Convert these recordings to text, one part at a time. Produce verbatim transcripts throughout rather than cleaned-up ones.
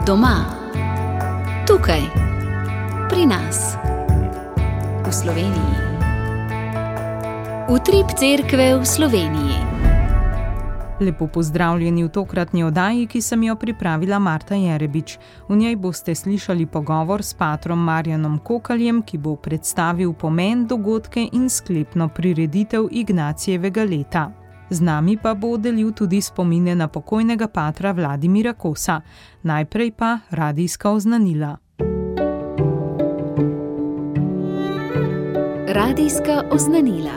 Doma, tukaj, pri nas, v Sloveniji. Utrip cerkve v Sloveniji. Lepo pozdravljeni v tokratni oddaji, ki sem jo pripravila Marta Jerebič. V njej boste slišali pogovor s patrom Marjanom Kokaljem, ki bo predstavil pomen, dogodke in sklepno prireditev Ignacijevega leta. Z nami pa bo delil tudi spomine na pokojnega patra Vladimira Kosa. Najprej pa radijska oznanila. Radijska oznanila.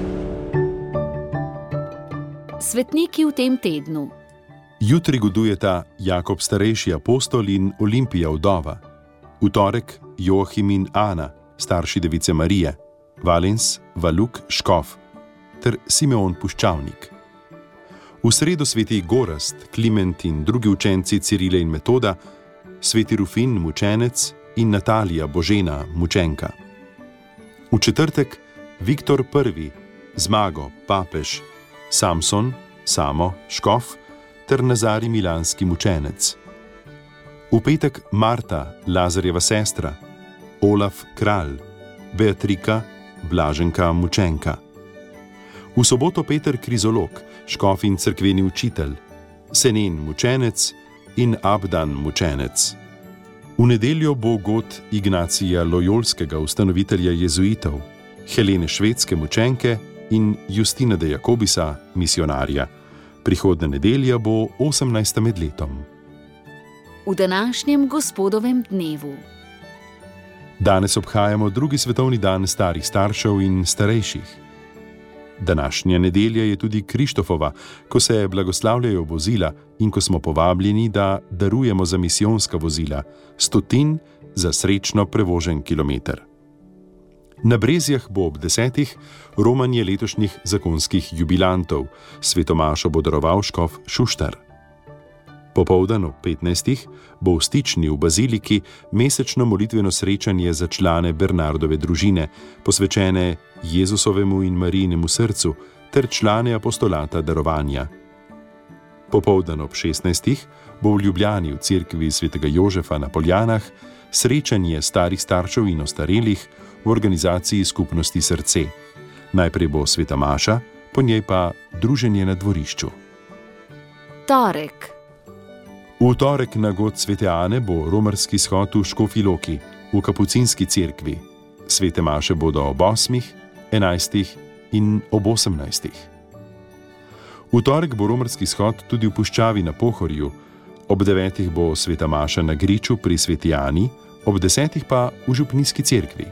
Svetniki v tem tednu. Jutri godujeta Jakob starejši apostol in Olimpija vdova. V torek Joachim in Ana, starši device Marije, Valens, Valuk, škof ter Simeon Puščavnik. V sredo sveti Gorazd, Kliment in drugi učenci Cirile in Metoda, sveti Rufin, mučenec in Natalija, Božena, mučenka. V četrtek Viktor prvi, Zmago, papež, Samson, Samo, škof ter Nazarij, milanski mučenec. V petek Marta, Lazarjeva sestra, Olaf, kralj, Beatrika, blaženka, mučenka. V soboto Peter Krizolog, škof in cerkveni učitelj, Senen, mučenec in Abdan, mučenec. V nedeljo bo god Ignacija Lojolskega, ustanovitelja jezuitov, Helene, švedske mučenke in Justina de Jakobisa, misionarja. Prihodnja nedelja bo osemnajsta med letom. V današnjem gospodovem dnevu. Danes obhajamo drugi svetovni dan starih staršev in starejših. Današnja nedelja je tudi Krištofova, ko se blagoslavljajo vozila in ko smo povabljeni, da darujemo za misijonska vozila, stotin za srečno prevožen kilometer. Na Brezjah bo ob desetih romanje letošnjih zakonskih jubilantov, svetomašo bo daroval škof Šuštar. Popoldan ob petnajstih bo v Stični v baziliki mesečno molitveno srečanje za člane Bernardove družine, posvečene Jezusovemu in Marijinemu srcu, ter člane apostolata darovanja. Popoldan ob šestnajstih bo v Ljubljani v cerkvi svetega Jožefa na Poljanah srečanje starih staršev in ostarelih v organizaciji skupnosti Srce. Najprej bo sveta maša, po njej pa druženje na dvorišču. Torek. V torek na god svete Ane bo romarski shod v Škofji Loki, v kapucinski cerkvi. Svete maše bodo ob osmih, enajstih in ob osemnajstih. V torek bo romarski shod tudi v puščavi na Pohorju, ob devetih bo sveta maša na Griču pri sveti Ani, ob desetih pa v župnijski cerkvi.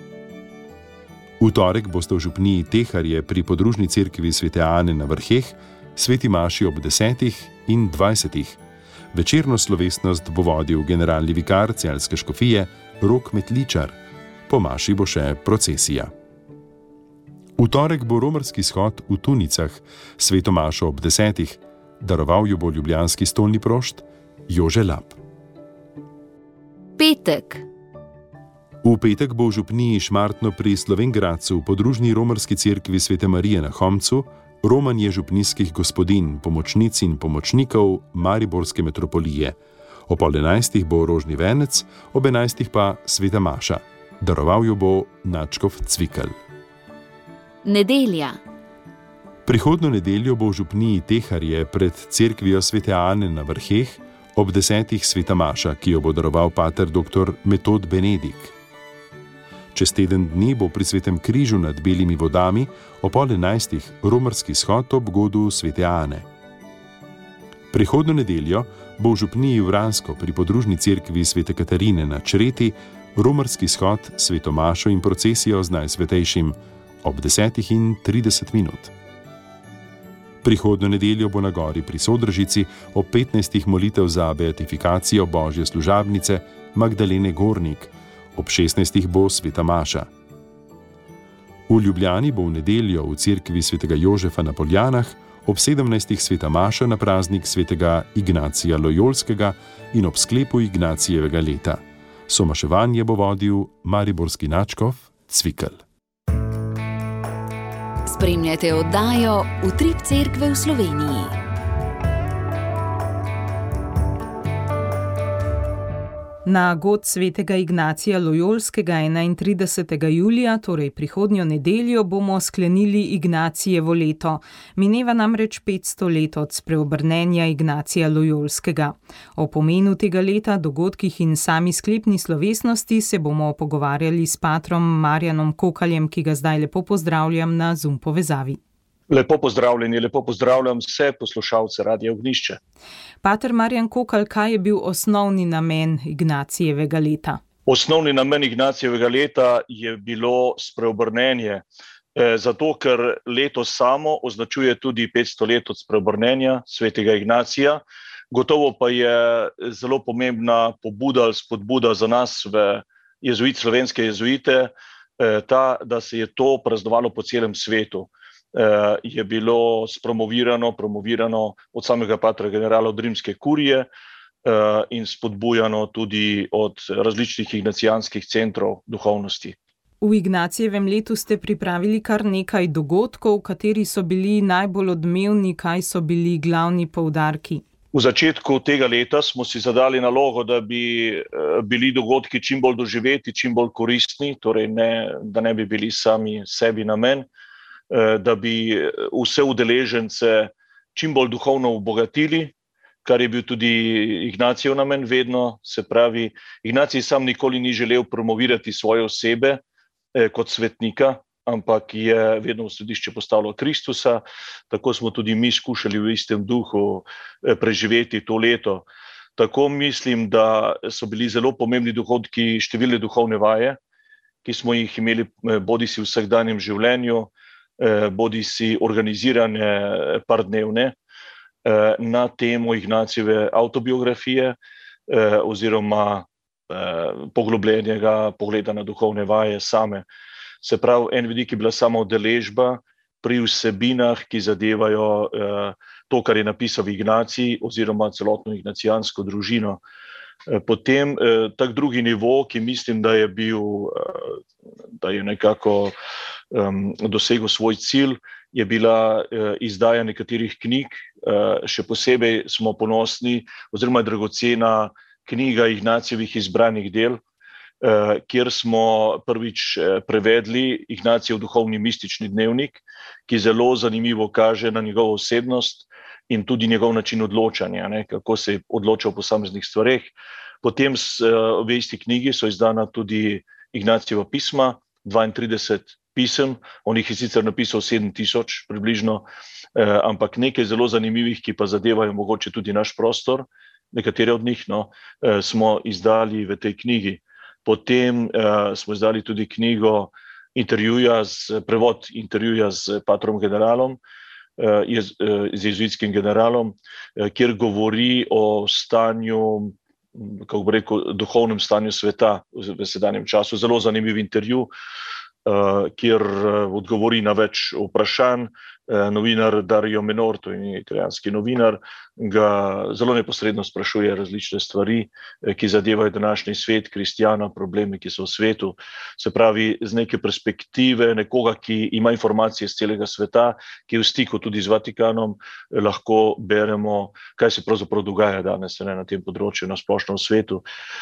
V torek boste v župniji Teharje pri podružni cerkvi svete Ane na Vrheh, sveti maši ob desetih in dvajsetih. Večerno slovesnost bo vodil generalni vikar celjske škofije Rok Metličar, po maši bo še procesija. V torek bo romarski shod v Tunicah, sveto mašo ob desetih, daroval jo bo ljubljanski stolni prošt Jože Lap. Petek. V petek bo v župniji Šmartno pri Slovengradcu v podružni romarski cerkvi svete Marije na Homcu romanje župnijskih gospodin, pomočnic in pomočnikov Mariborske metropolije. Ob pol enajstih bo rožni venec, ob enajstih pa sveta maša. Daroval jo bo nadškof Cvikl. Nedelja. Prihodno nedeljo bo v župniji Teharje pred cerkvijo svete Ane na Vrheh ob desetih sveta maša, ki jo bo daroval pater doktor Metod Benedik. Čez teden dni bo pri Svetem križu nad Belimi vodami ob pol enajstih romarski shod ob godu svete Ane. Prihodno nedeljo bo v župniji Vransko pri podružni cerkvi svete Katarine na Čreti romarski shod, sveto mašo in procesijo z najsvetejšim ob desetih in trideset minut. Prihodno nedeljo bo na gori pri Sodražici ob petnajstih molitev za beatifikacijo Božje služabnice Magdalene Gornik, ob šestnajstih bo sveta maša. V Ljubljani bo v nedeljo v cerkvi svetega Jožefa na Poljanah ob sedemnajstih sveta maša na praznik svetega Ignacija Lojolskega in ob sklepu Ignacijevega leta. Somaševanje bo vodil mariborski nadškof Cvikl. Spremljate oddajo Utrip cerkve v Sloveniji. Na god svetega Ignacija Lojolskega enaintridesetega julija, torej prihodnjo nedeljo, bomo sklenili Ignacijevo leto. Mineva namreč petsto let od spreobrnenja Ignacija Lojolskega. O pomenu tega leta, dogodkih in sami sklepni slovesnosti se bomo pogovarjali s patrom Marjanom Kokaljem, ki ga zdaj lepo pozdravljam na Zoom povezavi. Lepo pozdravljeni, lepo pozdravljam vse poslušalce Radia Ognjišče. Pater Marjan Kokalj, kaj je bil osnovni namen Ignacijevega leta? Osnovni namen Ignacijevega leta je bilo spreobrnenje, e, zato ker leto samo označuje tudi petsto let od spreobrnenja svetega Ignacija. Gotovo pa je zelo pomembna pobuda ali spodbuda za nas v jezuit, slovenske jezuite, e, ta, da se je to praznovalo po celem svetu. Je bilo spromovirano, promovirano od samega patra generala od rimske kurije in spodbujano tudi od različnih ignacijanskih centrov duhovnosti. V Ignacijevem letu ste pripravili kar nekaj dogodkov, kateri so bili najbolj odmevni, kaj so bili glavni poudarki? V začetku tega leta smo si zadali nalogo, da bi bili dogodki čim bolj doživeti, čim bolj koristni, torej ne, da ne bi bili sami sebi namen, da bi vse udeležence čim bolj duhovno obogatili, kar je bil tudi Ignacijev namen vedno. Se pravi, Ignacij sam nikoli ni želel promovirati svoje osebe eh, kot svetnika, ampak je vedno v središče postavljal Kristusa. Tako smo tudi mi skušali v istem duhu eh, preživeti to leto. Tako mislim, da so bili zelo pomembni dogodki številne duhovne vaje, ki smo jih imeli bodisi v vsakdanjem življenju, bodi si organizirane pardnevne na temo Ignacijeve avtobiografije oziroma poglobljenega pogleda na duhovne vaje same. Se pravi, en vidik je bila sama udeležba pri vsebinah, ki zadevajo to, kar je napisal Ignacij oziroma celotno ignacijansko družino. Potem tak drugi nivo, ki mislim, da je bil, da je nekako um, dosegel svoj cilj, je bila uh, izdaja nekaterih knjig. Uh, še posebej smo ponosni, oziroma je dragocena knjiga Ignacijevih izbranih del, uh, kjer smo prvič uh, prevedli Ignacijev duhovni mistični dnevnik, ki zelo zanimivo kaže na njegovo osebnost in tudi njegov način odločanja, ne, kako se je odločal o posameznih stvareh. Potem v isti knjigi so izdana tudi Ignacijeva pisma, dvaintrideset pisem, on jih je sicer napisal sedem tisoč približno, eh, ampak nekaj zelo zanimivih, ki pa zadevajo mogoče tudi naš prostor, nekatere od njih no, eh, smo izdali v tej knjigi. Potem eh, smo izdali tudi knjigo intervjuja, z, prevod intervjuja z patrom generalom, z jezuitskim generalom, kjer govori o stanju, kako bi rekel, duhovnem stanju sveta v sedanjem času. Zelo zanimiv intervju, kjer odgovori na več vprašanj. Novinar Dario Menor, to je italijanski novinar, ga zelo neposredno sprašuje različne stvari, ki zadevajo današnji svet, kristjana, probleme, ki so v svetu. Se pravi, z neke perspektive nekoga, ki ima informacije z celega sveta, ki je v stiku tudi z Vatikanom, lahko beremo, kaj se pravzaprav dogaja danes ne, na tem področju, na splošno v svetu.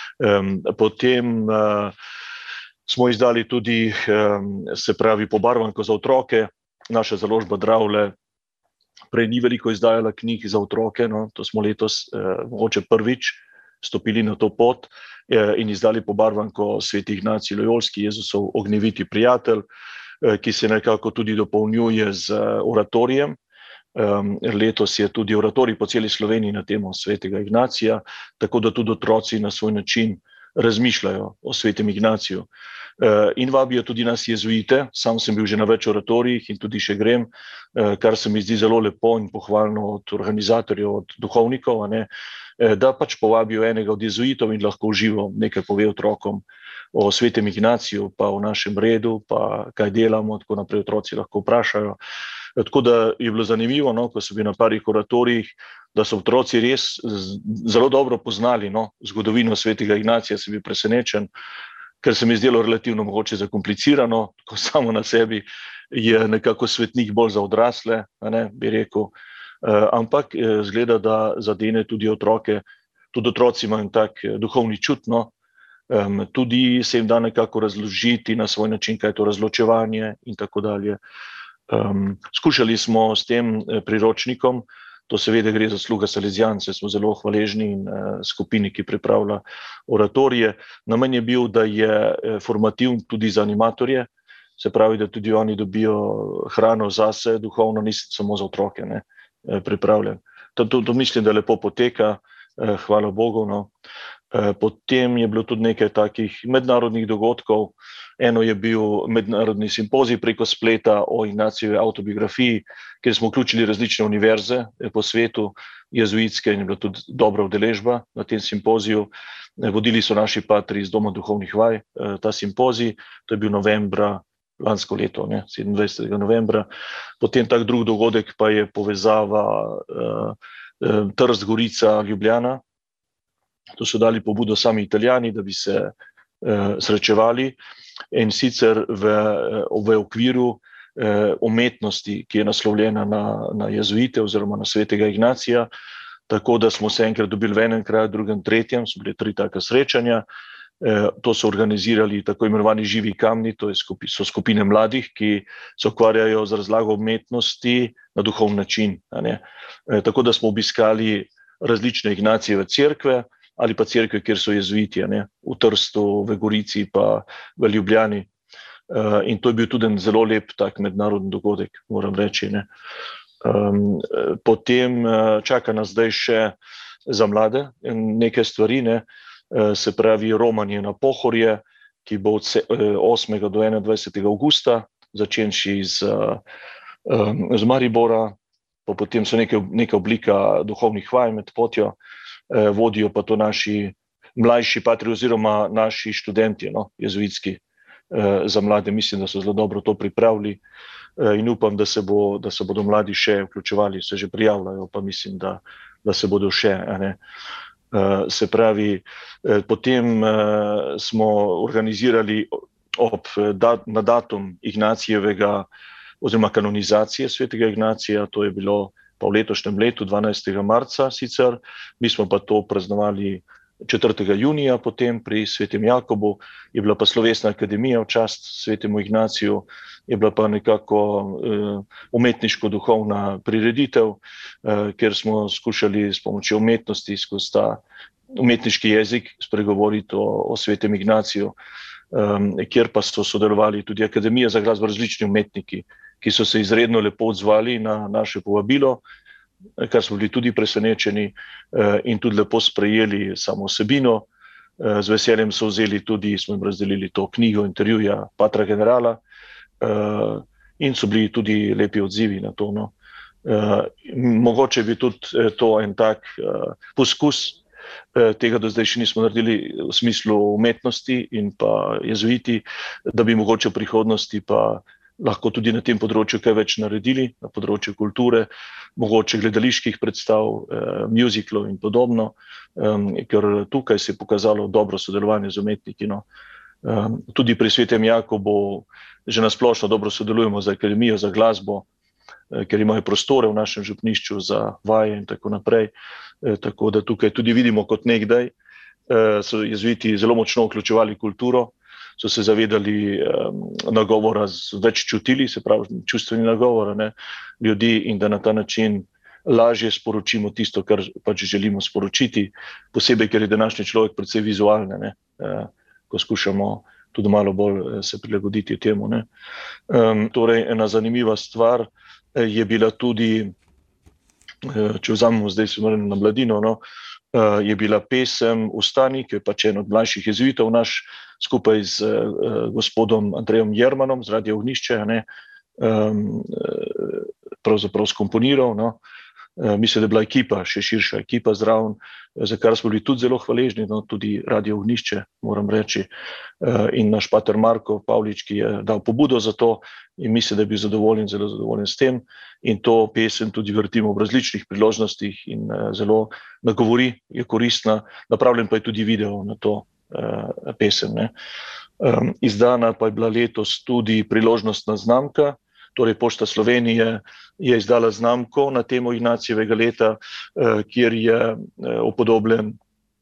Potem uh, smo izdali tudi, um, se pravi, pobarvanko za otroke. Naša založba Dravle prej ni veliko izdajala knjig za otroke, no, to smo letos eh, mogoče prvič stopili na to pot eh, in izdali pobarvanko Sveti Ignacij Lojolski, Jezusov ognjeviti prijatelj, eh, ki se nekako tudi dopolnjuje z oratorijem. Um, letos je tudi oratorij po celi Sloveniji na temo Svetega Ignacija, tako da tudi otroci na svoj način razmišljajo o Svetem Ignaciju. In vabijo tudi nas jezuite, sam sem bil že na več oratorijih in tudi še grem, kar se mi zdi zelo lepo in pohvalno od organizatorjev, od duhovnikov, ne, da pač povabijo enega od jezuitov in lahko uživo nekaj pove otrokom o Svetem Ignaciju, pa o našem redu, pa kaj delamo, tako naprej otroci lahko vprašajo. Tako da je bilo zanimivo, no, ko so bili na parih oratorijih, da so otroci res zelo dobro poznali no, zgodovino Svetega Ignacija, sem bil presenečen, ker se mi je zdelo relativno mogoče zakomplicirano, ko samo na sebi je nekako svetnik bolj za odrasle, ne, bi rekel, uh, ampak uh, zgleda, da zadene tudi otroke tudi otroci imajo tak duhovni čut, no. Um, tudi se jim da nekako razložiti na svoj način, kaj je to razločevanje in tako dalje. Um, skušali smo s tem priročnikom, to seveda gre za sluga Salezijance, smo zelo hvaležni in uh, skupini, ki pripravlja oratorije. Namen je bil, da je formativen tudi za animatorje, se pravi, da tudi oni dobijo hrano zase, duhovno, ni samo za otroke, ne, pripravljen. To, to, to mislim, da lepo poteka, eh, hvala Bogu. No. Eh, potem je bilo tudi nekaj takih mednarodnih dogodkov. Eno je bil mednarodni simpozij preko spleta o Ignacijevi avtobiografiji, kjer smo vključili različne univerze po svetu, jezuitske, in je bila tudi dobra udeležba na tem simpoziju. Vodili so naši patri iz Doma duhovnih vaj ta simpozij, to je bil novembra lansko leto, ne, sedemindvajsetega novembra. Potem tak drug dogodek pa je povezava uh, Trst, Gorica, Ljubljana. To so dali pobudo sami Italijani, da bi se uh, srečevali, in sicer v, v okviru uh, umetnosti, ki je naslovljena na, na jezuite oziroma na svetega Ignacija, tako da smo se enkrat dobili v enem kraju, drugem, tretjem, so bile tri taka srečanja. To so organizirali tako imenovani živi kamni, to so skupine mladih, ki se ukvarjajo z razlago umetnosti na duhovni način. Tako da smo obiskali različne Ignacijeve cerkve ali pa cerkve, kjer so jezuiti, v Trstu, v Gorici pa v Ljubljani. In to je bil tudi en zelo lep tak mednarodni dogodek, moram reči. Ne. Potem čaka nas zdaj še za mlade nekaj stvari, ne. Se pravi romanje na Pohorje, ki bo od osmega do enaindvajsetega avgusta, začenši z, z Maribora, pa potem so neke, neka oblika duhovnih vaj med potjo, vodijo pa to naši mlajši patri oziroma naši študenti, no, jezuitski, za mlade. Mislim, da so zelo dobro to pripravili in upam, da se, bo, da se bodo mladi še vključevali, se že prijavljajo, pa mislim, da, da se bodo še, ne. Uh, se pravi, eh, potem uh, smo organizirali ob, dat, na datum Ignacijevega oziroma kanonizacije svetega Ignacija, to je bilo pa v letošnjem letu, dvanajstega marca sicer, mi smo pa to praznovali četrtega junija, potem pri svetem Jakobu, je bila pa slovesna akademija v čast svetemu Ignaciju, je bila pa nekako uh, umetniško-duhovna prireditev, uh, kjer smo skušali s pomočjo umetnosti skozi ta umetniški jezik spregovoriti o, o svetem Ignaciju, um, kjer pa so sodelovali tudi Akademija za glasbo, različni umetniki, ki so se izredno lepo odzvali na naše povabilo, kar smo bili tudi presenečeni uh, in tudi lepo sprejeli samo vsebino. Uh, z veseljem so vzeli tudi, smo jim razdelili to knjigo intervjuja patra generala, Uh, in so bili tudi lepi odzivi na to. No. Uh, mogoče bi tudi to en tak uh, poskus, uh, tega do zdaj še nismo naredili v smislu umetnosti in pa jezuiti, da bi mogoče v prihodnosti pa lahko tudi na tem področju kaj več naredili, na področju kulture, mogoče gledaliških predstav, uh, mjuziklov in podobno, um, ker tukaj se je pokazalo dobro sodelovanje z umetniki. No. Um, tudi pri svetem Jakobu že nasplošno dobro sodelujemo z Akademijo za glasbo, eh, ker imajo prostore v našem župnišču za vaje in tako naprej. Eh, tako da tukaj tudi vidimo kot nekdaj, eh, so jezuiti zelo močno vključevali kulturo, so se zavedali eh, nagovora z več čutili, se pravi čustveni nagovor, ne, ljudi, in da na ta način lažje sporočimo tisto, kar pač želimo sporočiti, posebej, ker je današnji človek precej vizualne, ne, eh, ko skušamo tudi malo bolj se prilagoditi temu. Ne. Um, torej, ena zanimiva stvar je bila tudi, če vzamemo zdaj se moram na mladino, no, je bila pesem Ustani, ki je pač en od mlajših jezuitov naš, skupaj z uh, gospodom Andrejem Jermanom z Radia Ognjišče, ne, um, pravzaprav skomponiral. No. Mislim, da je bila ekipa, še širša ekipa zraven, za kar smo bili tudi zelo hvaležni, no, tudi Radio Ognjišče, moram reči, in naš pater Marko Pavlič, ki je dal pobudo za to in mislim, da je bil zadovoljen, zelo zadovoljen s tem, in to pesem tudi vrtimo v različnih priložnostih in zelo nagovori, je koristna, napravljen pa je tudi video na to pesem. Ne. Izdana pa je bila letos tudi priložnostna znamka, torej Pošta Slovenije je izdala znamko na temo Ignacijevega leta, kjer je upodobljen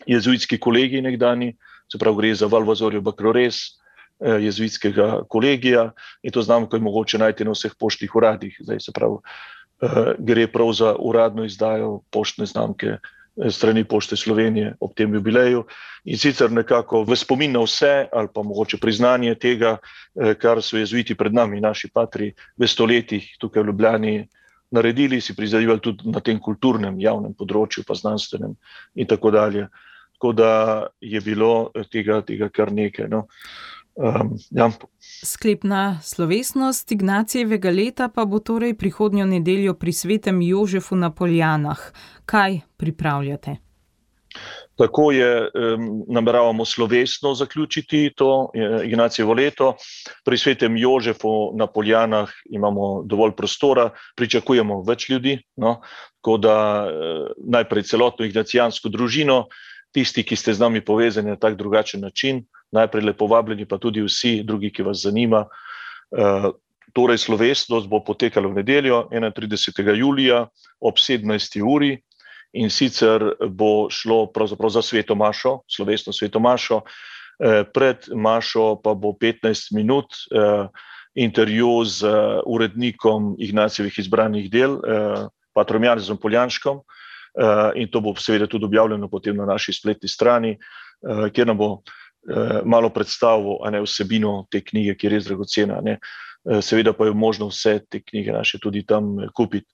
jezuitski kolegij nekdani, se pravi gre za Valvasorjo Bacchlores, jezuitskega kolegija, in to znamko je mogoče najti na vseh poštnih uradih. Zdaj, se pravi, gre prav za uradno izdajo poštne znamke strani Pošte Slovenije ob tem jubileju, in sicer nekako v spomin na vse ali pa mogoče priznanje tega, kar so jezuiti pred nami, naši patri, v stoletjih tukaj v Ljubljani naredili, si prizadevali tudi na tem kulturnem, javnem področju, pa znanstvenem in tako dalje. Tako da je bilo tega, tega kar nekaj. No. Um, ja. Sklepna slovesnost Ignacijevega leta pa bo torej prihodnjo nedeljo pri svetem Jožefu na Poljanah. Kaj pripravljate? Tako je, um, nameravamo slovesno zaključiti to Ignacijevo leto. Pri svetem Jožefu na Poljanah imamo dovolj prostora, pričakujemo več ljudi, no? Tako da uh, najprej celotno ignacijansko družino, tisti, ki ste z nami povezani na tak drugačen način, najprej lepo vabljeni, pa tudi vsi drugi, ki vas zanima. Uh, torej, slovesnost bo potekala v nedeljo, enaintridesetega julija ob sedemnajsti uri, in sicer bo šlo pravzaprav za sveto mašo, slovesno sveto mašo. Uh, pred mašo pa bo petnajst minut uh, intervju z uh, urednikom Ignacijevih izbranih del, uh, patrom Janezom Poljanškom, uh, in to bo seveda tudi objavljeno potem na naši spletni strani, uh, kjer nam bo malo predstavil, a ne vsebino te knjige, ki je res dragocena. Ne. Seveda pa je možno vse te knjige naše tudi tam kupiti.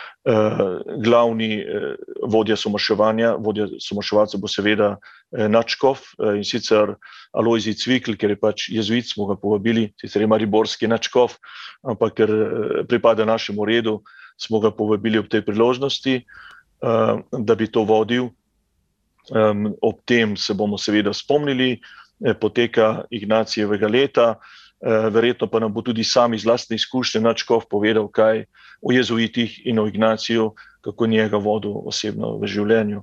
Glavni vodja somaševanja, vodja somaševalca bo seveda nadškof, in sicer Alojzij Cvikl, ker je pač jezuit, smo ga povabili, sicer je mariborski nadškof, ampak ker pripada našemu redu, smo ga povabili ob tej priložnosti, da bi to vodil. Ob tem se bomo seveda spomnili poteka Ignacijevega leta, verjetno pa nam bo tudi sam iz lastne izkušnje nadškof povedal kaj o jezuitih in o Ignaciju, kako njega vodil osebno v življenju.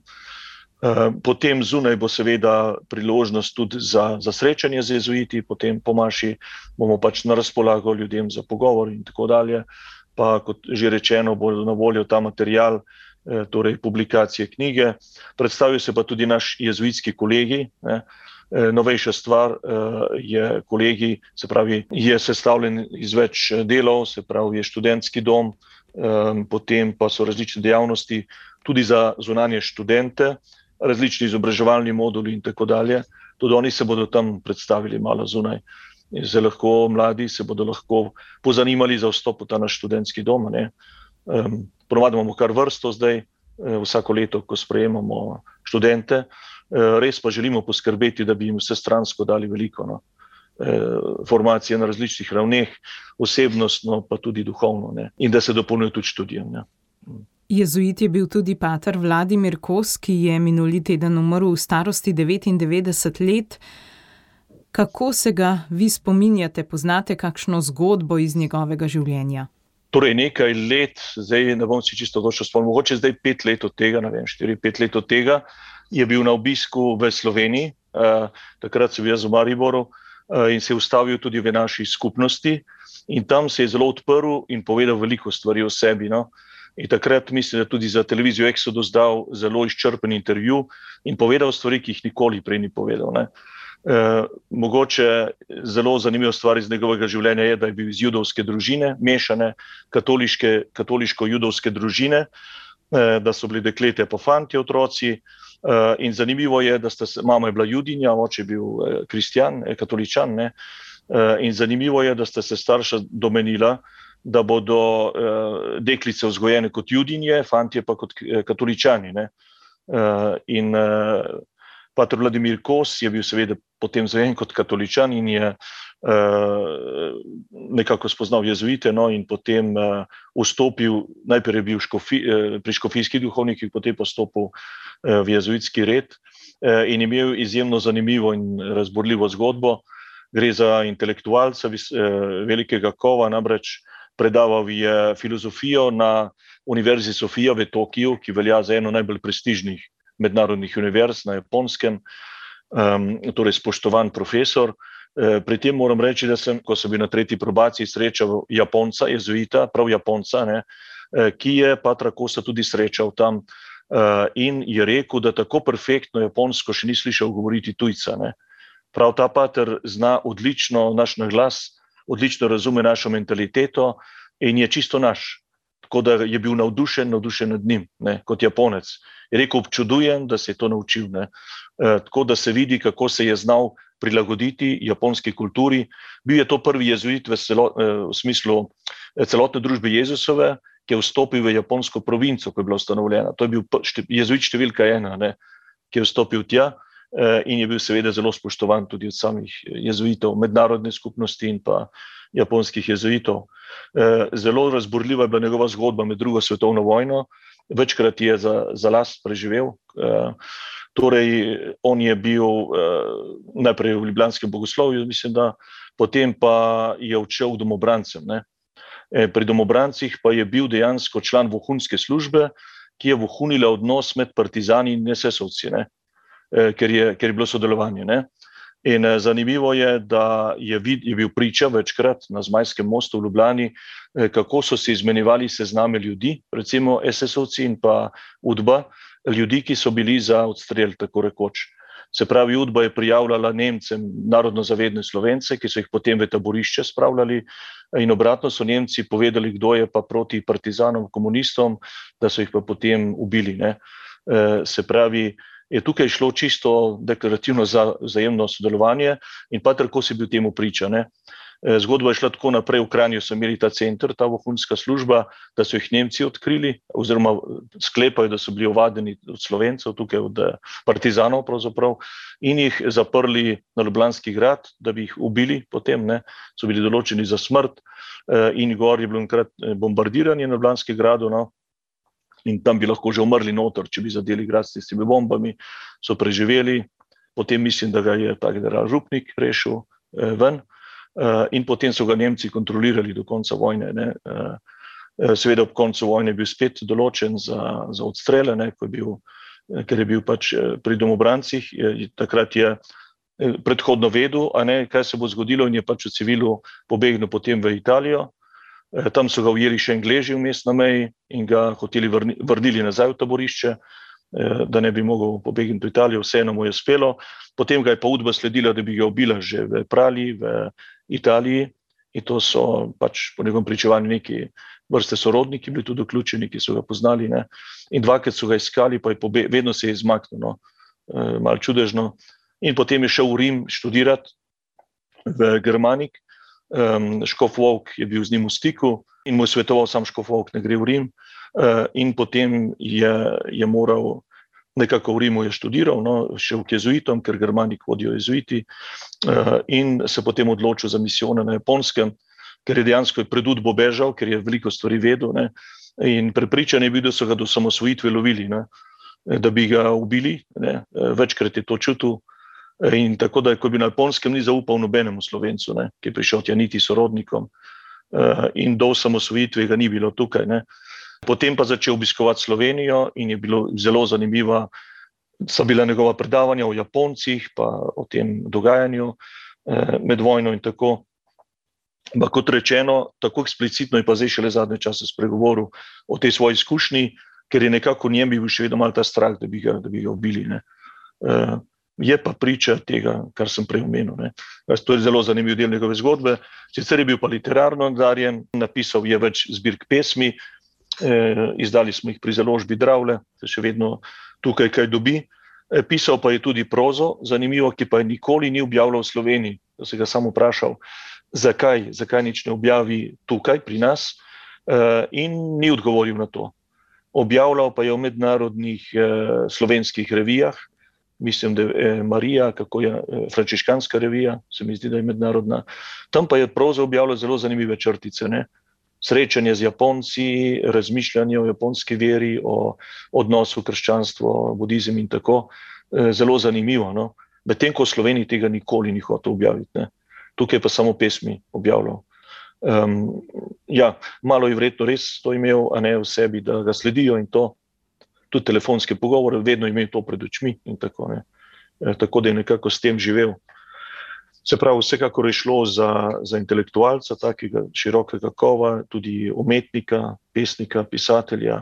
Potem zunaj bo seveda priložnost tudi za, za srečanje z jezuiti, potem po maši bomo pač na razpolago ljudem za pogovor in tako dalje, pa kot že rečeno bo na voljo ta material, torej publikacije knjige. Predstavil se pa tudi naš jezuitski kolegij, ne. Novejša stvar je kolegij, se pravi, je sestavljen iz več delov, se pravi, je študentski dom, potem pa so različne dejavnosti tudi za zunanje študente, različni izobraževalni moduli in tako dalje. Tudi oni se bodo tam predstavili malo zunaj. Se lahko, mladi se bodo lahko pozanimali za vstop v ta naš študentski dom, ne. Ponovadi imamo kar vrsto zdaj, vsako leto, ko sprejemamo študente. Res pa želimo poskrbeti, da bi jim vse stransko dali veliko, no. Formacije na različnih ravneh, osebnostno pa tudi duhovno, ne. In da se dopolnjuje tudi študijem. Ne. Jezuit je bil tudi pater Vladimir Kos, ki je minuli teden umrl v starosti devetindevetdeset let. Kako se ga vi spominjate, poznate kakšno zgodbo iz njegovega življenja? Torej nekaj let, zdaj ne bom si čisto točno spomnil, mogoče zdaj pet let od tega, ne vem, štiri, pet let od tega, je bil na obisku v Sloveniji, uh, takrat sem bil jaz v Mariboru, uh, in se je ustavil tudi v naši skupnosti, in tam se je zelo odprl in povedal veliko stvari o sebi. No. In takrat mislim, da tudi za televizijo Exodus dal zelo izčrpen intervju in povedal stvari, ki jih nikoli prej ni povedal. Ne. Uh, mogoče zelo zanimiva stvar iz njegovega življenja je, da je bil iz judovske družine, mešane katoliške, katoliško-judovske družine, uh, da so bili deklete pa fantje otroci, uh, in zanimivo je, da sta se, mama je bila judinja, oče je bil uh, kristjan, eh, katoličan, ne? Uh, in zanimivo je, da sta se starša domenila, da bodo uh, deklice vzgojene kot judinje, fantje pa kot uh, katoličani. Ne? Uh, in uh, pater Vladimir Kos je bil seveda potem zvojen kot katoličan in je uh, nekako spoznal jezuite, no, in potem uh, vstopil, najprej je bil škofi, uh, pri škofijskih duhovnikih, potem postopil uh, v jezuitski red uh, in imel izjemno zanimivo in razborljivo zgodbo. Gre za intelektualca vis, uh, velikega kova, namreč predaval je filozofijo na Univerzi Sofija v Tokiu, ki velja za eno najbolj prestižnih mednarodnih univerz na Japonskem, um, torej spoštovan profesor. E, pri tem moram reči, da sem, ko sem bil na tretji probaciji, srečal Japonca, jezuita, prav Japonca, ne, e, ki je patra Kosa tudi srečal tam. in je rekel, da tako perfektno japonsko še ni slišal govoriti tujca. Ne. Prav ta pater zna odlično naš naglas, odlično razume našo mentaliteto in je čisto naš. Tako da je bil navdušen, navdušen nad njim, ne, kot Japonec. Je rekel, občudujem, da se je to naučil. Ne. E, tako da se vidi, kako se je znal prilagoditi japonski kulturi. Bil je to prvi jezuit v, celo, v smislu celotne družbe Jezusove, ki je vstopil v japonsko provinco, ko je bila ustanovljena. To je bil jezuit številka ena, ne, ki je vstopil tja in je bil seveda zelo spoštovan tudi od samih jezuitov, mednarodne skupnosti in pa japonskih jezuitov. Zelo razburljiva je bila njegova zgodba med drugo svetovno vojno, večkrat je za, za last preživel. Torej, on je bil najprej v ljubljanskem bogoslovju, mislim, da potem pa je odšel k domobrancem. Ne. Pri domobrancih pa je bil dejansko član vohunske službe, ki je vohunila odnos med partizani in esesovci, ne, ker, je, ker je bilo sodelovanje. Ne. In zanimivo je, da je, vid, je bil priča večkrat na Zmajskem mostu v Ljubljani, kako so se izmenjevali sezname ljudi, recimo esesovci in pa Udba, ljudi, ki so bili za odstrel, tako rekoč. Se pravi, Udba je prijavljala Nemcem narodno zavedne Slovence, ki so jih potem v taborišče spravljali, in obratno so Nemci povedali, kdo je pa proti partizanom, komunistom, da so jih pa potem ubili. Ne. Se pravi, je tukaj šlo čisto deklarativno za vzajemno sodelovanje in pater Kos je bil temu priča. Ne. Zgodba je šla tako naprej, v Kranju so imeli ta center, ta vohunska služba, da so jih Nemci odkrili, oziroma sklepajo, da so bili ovadeni od Slovencev, tukaj od partizanov pravzaprav, in jih zaprli na Ljubljanski grad, da bi jih ubili potem, ne. So bili določeni za smrt in gor je bilo enkrat bombardiranje na Ljubljanski gradu, no. In tam bi lahko že umrli noter, če bi zadeli grad s tistimi bombami, so preživeli, potem mislim, da ga je ta general Župnik rešil eh, ven eh, in potem so ga Nemci kontrolirali do konca vojne. Ne. Eh, seveda ob koncu vojne je bil spet določen za, za odstrele, ne, ko je bil, ker je bil pač pri domobrancih, je, takrat je predhodno vedel, a ne, kaj se bo zgodilo in je pač v civilu pobegnil potem v Italijo. Tam so ga ujeli še Angleži vmes na meji in ga hoteli vrni, vrnili nazaj v taborišče, da ne bi mogel pobegniti v Italijo, vseeno mu je uspelo. Potem ga je pa Udba sledila, da bi ga ubila že v Prali, v Italiji, in to so pač po njegovem pričevanju neki vrste sorodniki bili tudi vključeni, ki so ga poznali. Ne. In dvakrat so ga iskali, pa je pobe, vedno se je izmaknil, no. Malo čudežno. In potem je šel v Rim študirati v Germanik. Um, Škof Volk je bil z njim v stiku in mu je svetoval sam Škof Volk, ne gre v Rim. Uh, in potem je, je moral, nekako v Rimu je študiral, no, šel k jezuitom, ker Germanik vodijo jezuiti, uh, in se potem odločil za misijone na Japonskem, ker je dejansko pred Udbo bežal, ker je veliko stvari vedel, ne, in prepričan je bil, da so ga do samosvojitve lovili, ne, da bi ga ubili, ne, večkrat je to čutil. In tako da, ko bi na Japonskem, ni zaupal nobenemu Slovencu, ne, ki je prišel tja niti sorodnikom, in do osamosvojitve ga ni bilo tukaj. Ne. Potem pa začel obiskovati Slovenijo in je bilo zelo zanimiva, so bila njegova predavanja o Japoncih, pa o tem dogajanju med vojno in tako. Ba kot rečeno, tako eksplicitno je pa zdaj šele zadnje čase spregovoril o tej svoji izkušnji, ker je nekako v njem bil še vedno malo ta strah, da bi ga, da bi ga ubili. Ne. Je pa priča tega, kar sem prej omenil. Ne. To je zelo zanimiv del njegove zgodbe. Sicer je bil pa literarno nadarjen, napisal je več zbirk pesmi, eh, izdali smo jih pri založbi Dravle, se še vedno tukaj kaj dobi. Eh, pisal pa je tudi prozo, zanimivo, ki pa je nikoli ni objavljal v Sloveniji. Da se ga sam vprašal, zakaj, zakaj nič ne objavi tukaj pri nas, eh, in ni odgovoril na to. Objavljal pa je v mednarodnih eh, slovenskih revijah, mislim, da je Marija, kako je frančiškanska revija, se mi zdi, da je mednarodna. Tam pa je proza objavljala zelo zanimive črtice, ne. Srečanje z Japonci, razmišljanje o japonski veri, o odnosu krščanstvo, budizem in tako. Zelo zanimivo, no. Medtem ko v Sloveniji tega nikoli ni hotel objaviti, ne. Tukaj pa samo pesmi objavljal. Um, ja, malo je verjetno res to imel, a ne v sebi, da ga sledijo in to. Tudi telefonske pogovore, vedno imel to pred očmi in tako, ne. E, tako da je nekako s tem živel. Se pravi, vsekakor je šlo za, za intelektualca, takega širokega kova, tudi umetnika, pesnika, pisatelja,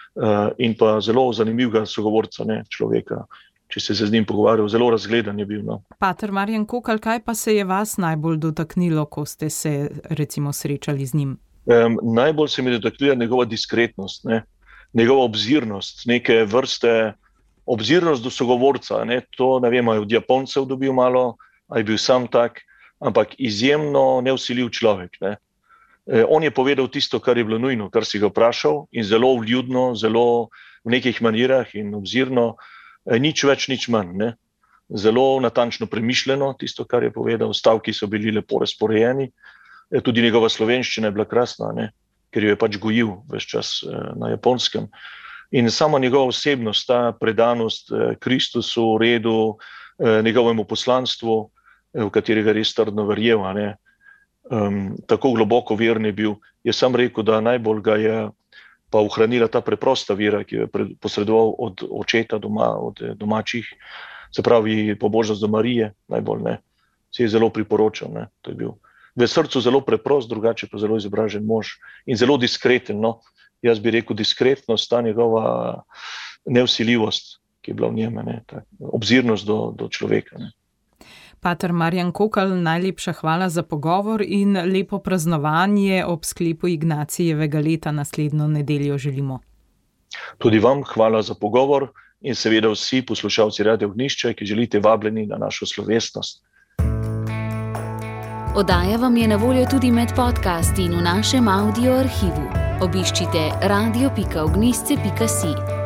in pa zelo zanimivega sogovorca, ne, človeka. Če se z njim pogovarjal, zelo razgledan je bil. No. Pater Marjan Kokalj, kaj pa se je vas najbolj dotaknilo, ko ste se recimo srečali z njim? Um, najbolj se mi je dotaknila njegova diskretnost, ne, njegova obzirnost, neke vrste obzirnost do sogovorca. Ne, to ne vem, je od Japoncev dobil malo, a je bil sam tak, ampak izjemno nevsiljiv človek. Ne. On je povedal tisto, kar je bilo nujno, kar si ga vprašal, in zelo vljudno, zelo v nekih manirah in obzirno, nič več, nič manj. Ne. Zelo natančno premišljeno, tisto, kar je povedal, stavki so bili lepo razporejeni, tudi njegova slovenščina je bila krasna, ne, ker jo je pač gojil ves čas na Japonskem. In sama njegova osebnost, ta predanost Kristusu, redu, njegovemu poslanstvu, v katerega res trdno verjel, ne. Um, tako globoko veren je bil. Jaz sam rekel, da najbolj ga je pa ohranila ta preprosta vera, ki jo je posredoval od očeta doma, od domačih, se pravi pobožnost do Marije, najbolj ne. Se je zelo priporočal, ne. To je bil v srcu zelo preprost, drugače pa zelo izobražen mož in zelo diskreten. No. Jaz bi rekel diskretnost, ta njegova nevsiljivost, ki je bila v njem, ne. Ta obzirnost do, do človeka. Ne. Pater Marjan Kokalj, najlepša hvala za pogovor in lepo praznovanje ob sklepu Ignacijevega leta naslednjo nedeljo želimo. Tudi vam hvala za pogovor in seveda vsi poslušalci Radia Ognjišče, ki želite vabljeni na našo slovesnost. Oddaja vam je na voljo tudi med podcasti in v našem audio arhivu. Obiščite radio pika ognjišče pika si.